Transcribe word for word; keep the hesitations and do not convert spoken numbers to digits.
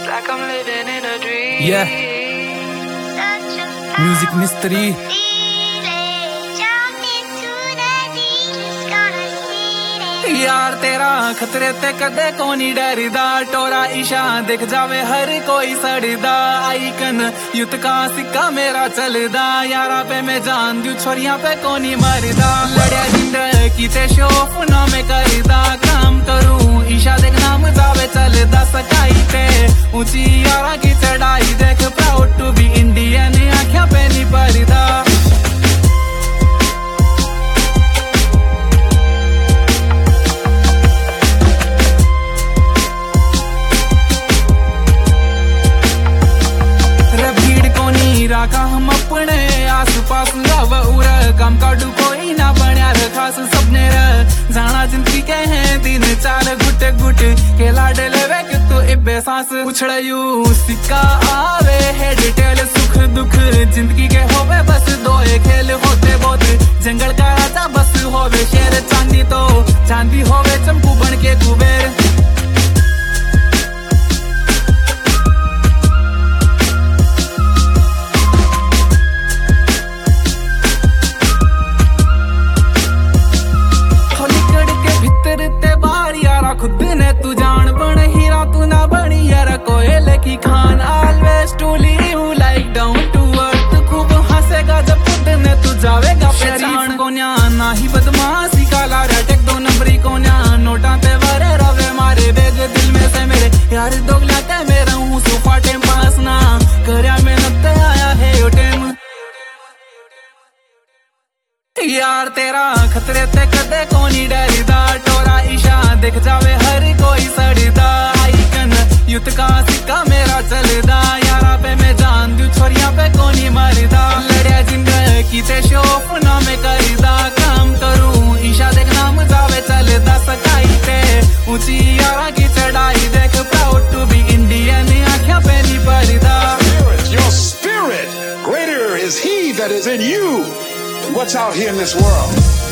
like I'm living in a dream. Yeah. Music mystery. यार तेरा खतरे ते कदे कोनी डरदा, टोरा ईशा दिख जावे हर कोई सड़दा। आईकन युद्ध का सिक्का मेरा चलदा, यारा पे मैं जान दूं छोरियां पे कोनी मरदा। लड़या जिंद की ते शोफ ना मैं करदा, काम करूं ईशा देख नाम जावे चलदा। सकाई ते ऊंची यारा की चढ़ाई देख, प्राउड टू बी इंडियन आँखें पे नहीं परदा। राखा हम अपने आस पास रव उर कम काडू कोई ना बन्या खास सपने र जाना जिंदगी के हैं दिन चार गुट गुट के लाडे लेवे कि तू इब्बे सांस उछड़यू सिक्का आवे है डिटेल सुख दुख जिंदगी के होवे बस दो एक खेल होते बहुत जंगल का राजा बस होवे शेर चांदी तो चांदी होवे चंपू बन के कुबेर। खुद ने तू जान बन हीरा तू ना बनी यार कोयले की खान। Always to live like down to earth, खूब हंसेगा जब खुद ने तू जावेगा पहचान। कोन्या ना ही बदमाशी काला रटक दो नंबरी कोन्या नोटा ते वरे रवे मारे बेग दिल में से मेरे यार दोगला ते मेरा हूँ सोफा टेम पास ना करया मेहनत आया है यो टेम। यार तेरा खतरे ते कदे कोनी डरदा, टोरा ईशा दिख जावे हर कोई सड़दा। आईकन युद्ध का सिक्का मेरा चलदा, यारा पे मैं जान दूं छोरियां पे कोनी मरदा। लड़या जिंद की ते शोफ ना मैं करदा, काम करूं ईशा देख नाम जावे चलदा। सकाई ते ऊंची यारा की चढ़ाई देख, प्राउड टू बी इंडियन आँखें पे नहीं परदा। Your spirit, greater is he that is in you. What's out here in this world?